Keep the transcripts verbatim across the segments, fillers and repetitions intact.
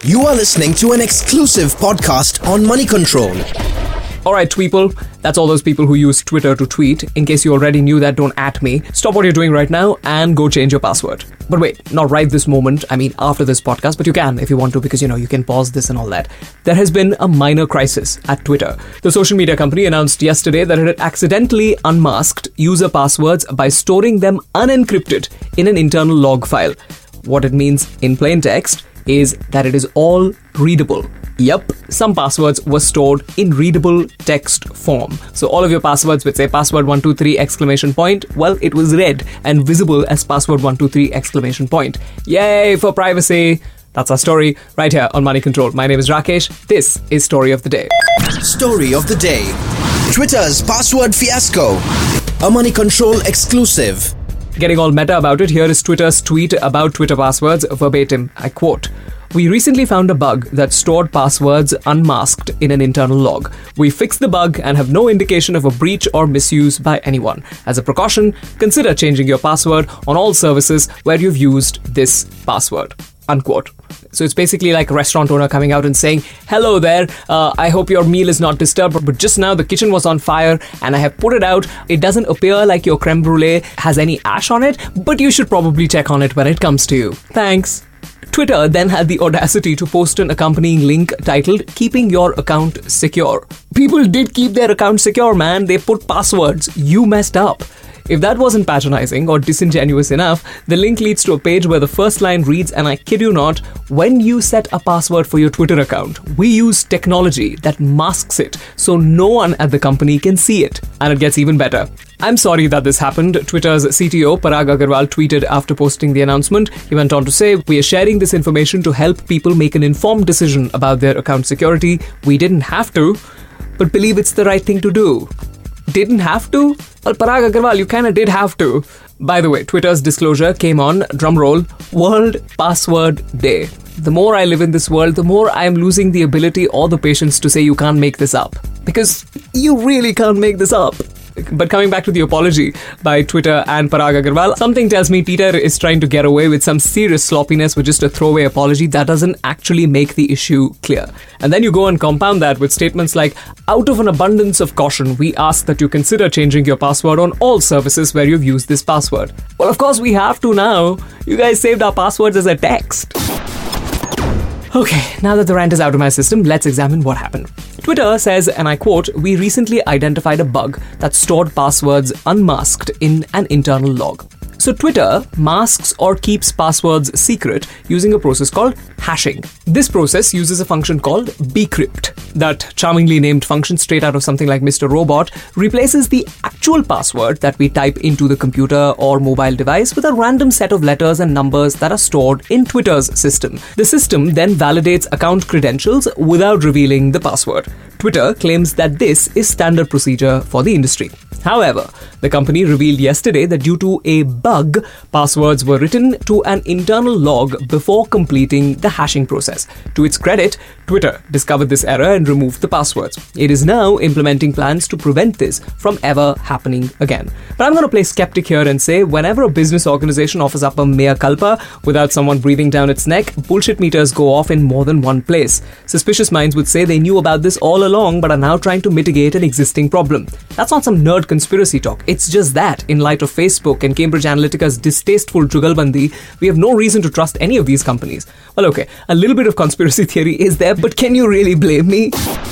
You are listening to an exclusive podcast on Money Control. Alright, Tweeple, that's all those people who use Twitter to tweet. In case you already knew that, don't at me. Stop what you're doing right now and go change your password. But wait, not right this moment, I mean after this podcast, but you can if you want to because, you know, you can pause this and all that. There has been a minor crisis at Twitter. The social media company announced yesterday that it had accidentally unmasked user passwords by storing them unencrypted in an internal log file. What it means in plain text is that it is all readable. Yep, some passwords were stored in readable text form. So all of your passwords would say password one two three exclamation point. Well, it was read and visible as password one two three exclamation point. Yay for privacy. That's our story right here on Money Control. My name is Rakesh. This is Story of the Day. Story of the Day. Twitter's password fiasco. A Money Control exclusive. Getting all meta about it, here is Twitter's tweet about Twitter passwords verbatim. I quote, "We recently found a bug that stored passwords unmasked in an internal log. We fixed the bug and have no indication of a breach or misuse by anyone. As a precaution, consider changing your password on all services where you've used this password." Unquote. So it's basically like a restaurant owner coming out and saying, "Hello there, uh, I hope your meal is not disturbed, but just now the kitchen was on fire and I have put it out. It doesn't appear like your creme brulee has any ash on it, but you should probably check on it when it comes to you. Thanks." Twitter then had the audacity to post an accompanying link titled "Keeping Your Account Secure." People did keep their account secure, man. They put passwords. You messed up. If that wasn't patronizing or disingenuous enough, the link leads to a page where the first line reads, and I kid you not, "When you set a password for your Twitter account, we use technology that masks it so no one at the company can see it." And it gets even better. "I'm sorry that this happened," Twitter's C T O Parag Agrawal tweeted after posting the announcement. He went on to say, "We are sharing this information to help people make an informed decision about their account security. We didn't have to, but believe it's the right thing to do." Didn't have to? Well, Parag Agrawal, you kinda did have to. By the way, Twitter's disclosure came on, drumroll, World Password Day. The more I live in this world, the more I am losing the ability or the patience to say you can't make this up. Because you really can't make this up. But coming back to the apology by Twitter and Parag Agrawal, something tells me Peter is trying to get away with some serious sloppiness with just a throwaway apology that doesn't actually make the issue clear. And then you go and compound that with statements like, "Out of an abundance of caution, we ask that you consider changing your password on all services where you've used this password." Well, of course we have to now. You guys saved our passwords as a text. Okay, now that the rant is out of my system, let's examine what happened. Twitter says, and I quote, "We recently identified a bug that stored passwords unmasked in an internal log." So Twitter masks or keeps passwords secret using a process called hashing. This process uses a function called bcrypt. That charmingly named function, straight out of something like Mister Robot, replaces the actual password that we type into the computer or mobile device with a random set of letters and numbers that are stored in Twitter's system. The system then validates account credentials without revealing the password. Twitter claims that this is standard procedure for the industry. However, the company revealed yesterday that due to a bug, passwords were written to an internal log before completing the hashing process. To its credit, Twitter discovered this error and removed the passwords. It is now implementing plans to prevent this from ever happening again. But I'm going to play skeptic here and say whenever a business organization offers up a mea culpa without someone breathing down its neck, bullshit meters go off in more than one place. Suspicious minds would say they knew about this all along but are now trying to mitigate an existing problem. That's not some nerd conspiracy talk. It's just that, in light of Facebook and Cambridge Analytica's distasteful jugalbandi, we have no reason to trust any of these companies. Well, okay, a little bit of conspiracy theory is there, but can you really blame me?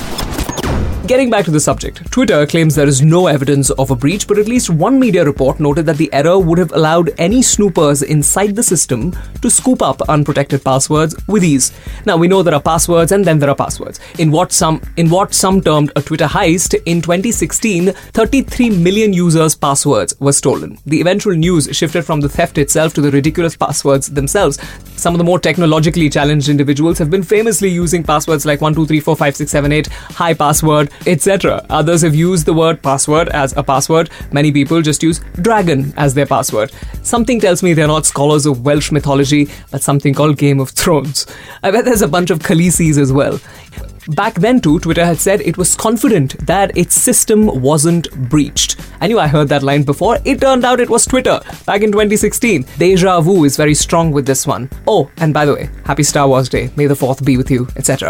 Getting back to the subject, Twitter claims there is no evidence of a breach, but at least one media report noted that the error would have allowed any snoopers inside the system to scoop up unprotected passwords with ease. Now, we know there are passwords and then there are passwords. In what some in what some termed a Twitter heist, in twenty sixteen, thirty-three million users' passwords were stolen. The eventual news shifted from the theft itself to the ridiculous passwords themselves. Some of the more technologically challenged individuals have been famously using passwords like one two three four five six seven eight, hi password, et cetera. Others have used the word password as a password. Many people just use dragon as their password. Something tells me they're not scholars of Welsh mythology, but something called Game of Thrones. I bet there's a bunch of Khaleesi's as well. Back then too, Twitter had said it was confident that its system wasn't breached. I knew I heard that line before. It turned out it was Twitter back in twenty sixteen. Deja vu is very strong with this one. Oh, and by the way, happy Star Wars Day. May the fourth be with you, et cetera.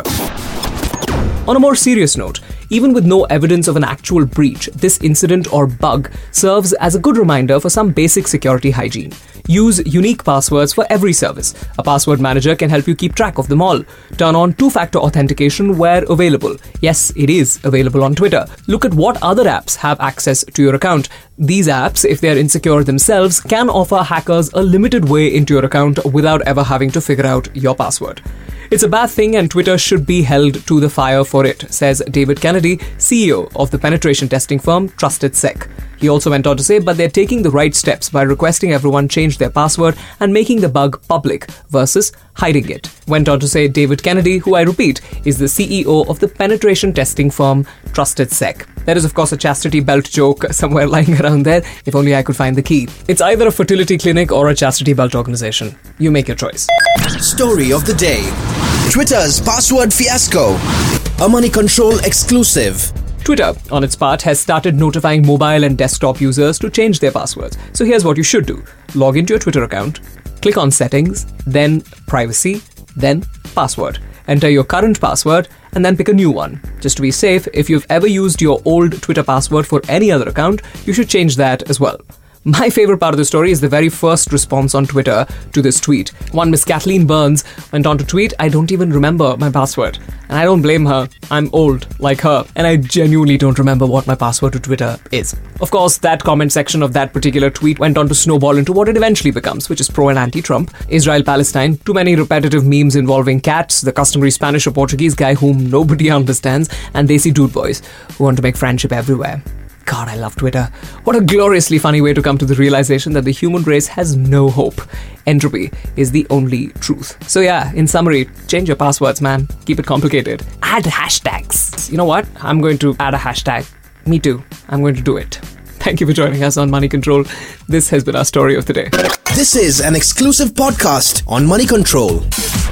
On a more serious note, even with no evidence of an actual breach, this incident or bug serves as a good reminder for some basic security hygiene. Use unique passwords for every service. A password manager can help you keep track of them all. Turn on two-factor authentication where available. Yes, it is available on Twitter. Look at what other apps have access to your account. These apps, if they're insecure themselves, can offer hackers a limited way into your account without ever having to figure out your password. It's a bad thing and Twitter should be held to the fire for it, says David Kennedy, C E O of the penetration testing firm TrustedSec. He also went on to say, but they're taking the right steps by requesting everyone change their password and making the bug public versus hiding it. Went on to say David Kennedy, who I repeat, is the C E O of the penetration testing firm TrustedSec. There is of course a chastity belt joke somewhere lying around there. If only I could find the key. It's either a fertility clinic or a chastity belt organization. You make your choice. Story of the day. Twitter's password fiasco. A Money Control exclusive. Twitter, on its part, has started notifying mobile and desktop users to change their passwords. So here's what you should do. Log into your Twitter account, click on Settings, then Privacy, then Password. Enter your current password and then pick a new one. Just to be safe, if you've ever used your old Twitter password for any other account, you should change that as well. My favorite part of the story is the very first response on Twitter to this tweet. One Miss Kathleen Burns went on to tweet, I don't even remember my password. And I don't blame her. I'm old, like her. And I genuinely don't remember what my password to Twitter is. Of course, that comment section of that particular tweet went on to snowball into what it eventually becomes, which is pro and anti-Trump, Israel-Palestine, too many repetitive memes involving cats, the customary Spanish or Portuguese guy whom nobody understands, and Desi dude boys who want to make friendship everywhere. God, I love Twitter. What a gloriously funny way to come to the realization that the human race has no hope. Entropy is the only truth. So yeah, in summary, change your passwords, man. Keep it complicated. Add hashtags. You know what? I'm going to add a hashtag. Me too. I'm going to do it. Thank you for joining us on Money Control. This has been our story of the day. This is an exclusive podcast on Money Control.